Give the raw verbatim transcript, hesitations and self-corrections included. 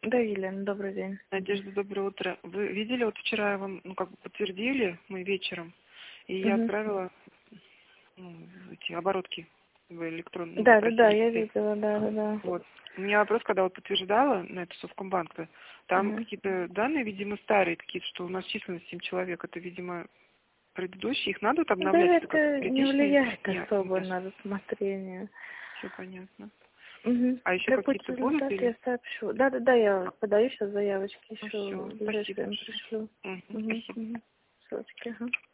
Да, Елена, добрый день. Надежда, доброе утро. Вы видели, вот вчера я вам, ну, как бы подтвердили мы вечером, и я Угу. отправила ну, эти оборотки в электронную, ну, Да, да, да, попросили я теперь. видела, да, да, да. Вот. У меня вопрос, когда вот подтверждала на эту Совкомбанк, там Угу. какие-то данные, видимо, старые какие-то, что у нас численность семь человек, это, видимо, предыдущие, их надо вот Да, обновлять, это как это не критичные? влияет Нет, особо на рассмотрение. все понятно. Угу. А еще Как будет какие-то будут результат, или? я сообщу. Да, да, да, я подаю сейчас заявочки, Ну еще все, в ближайшее спасибо время большое. пришлю. Мгм, Угу. спасибо. Угу. Ссылочки, ага.